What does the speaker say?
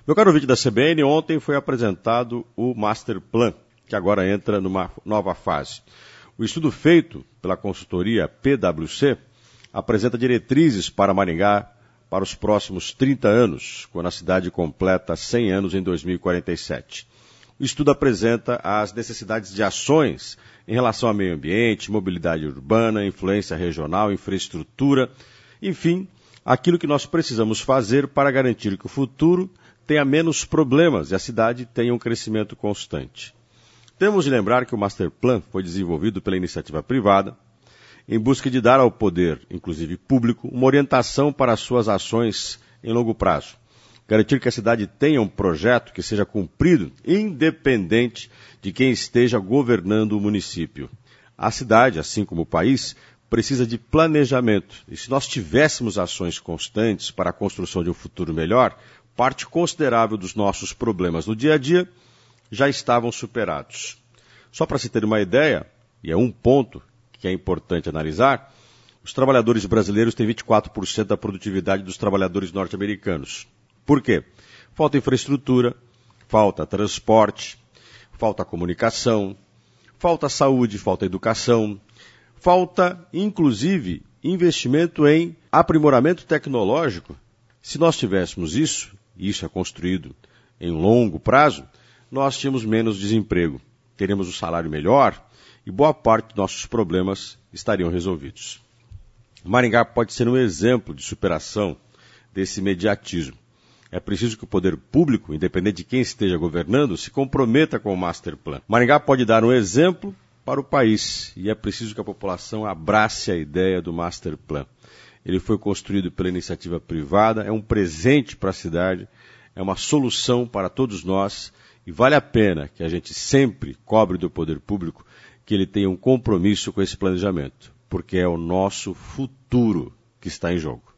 Meu caro ouvinte da CBN, ontem foi apresentado o Master Plan, que agora entra numa nova fase. O estudo feito pela consultoria PwC apresenta diretrizes para Maringá para os próximos 30 anos, quando a cidade completa 100 anos em 2047. O estudo apresenta as necessidades de ações em relação ao meio ambiente, mobilidade urbana, influência regional, infraestrutura, enfim, aquilo que nós precisamos fazer para garantir que o futuro tenha menos problemas e a cidade tenha um crescimento constante. Temos de lembrar que o Master Plan foi desenvolvido pela iniciativa privada em busca de dar ao poder, inclusive público, uma orientação para as suas ações em longo prazo. Garantir que a cidade tenha um projeto que seja cumprido, independente de quem esteja governando o município. A cidade, assim como o país, precisa de planejamento. E se nós tivéssemos ações constantes para a construção de um futuro melhor, parte considerável dos nossos problemas no dia a dia já estavam superados. Só para se ter uma ideia, e é um ponto que é importante analisar, os trabalhadores brasileiros têm 24% da produtividade dos trabalhadores norte-americanos. Por quê? Falta infraestrutura, falta transporte, falta comunicação, falta saúde, falta educação, falta, inclusive, investimento em aprimoramento tecnológico. Se nós tivéssemos isso, e isso é construído em longo prazo, nós tínhamos menos desemprego, teremos um salário melhor e boa parte dos nossos problemas estariam resolvidos. Maringá pode ser um exemplo de superação desse imediatismo. É preciso que o poder público, independente de quem esteja governando, se comprometa com o Master Plan. Maringá pode dar um exemplo para o país e é preciso que a população abrace a ideia do Master Plan. Ele foi construído pela iniciativa privada, é um presente para a cidade, é uma solução para todos nós e vale a pena que a gente sempre cobre do poder público que ele tenha um compromisso com esse planejamento, porque é o nosso futuro que está em jogo.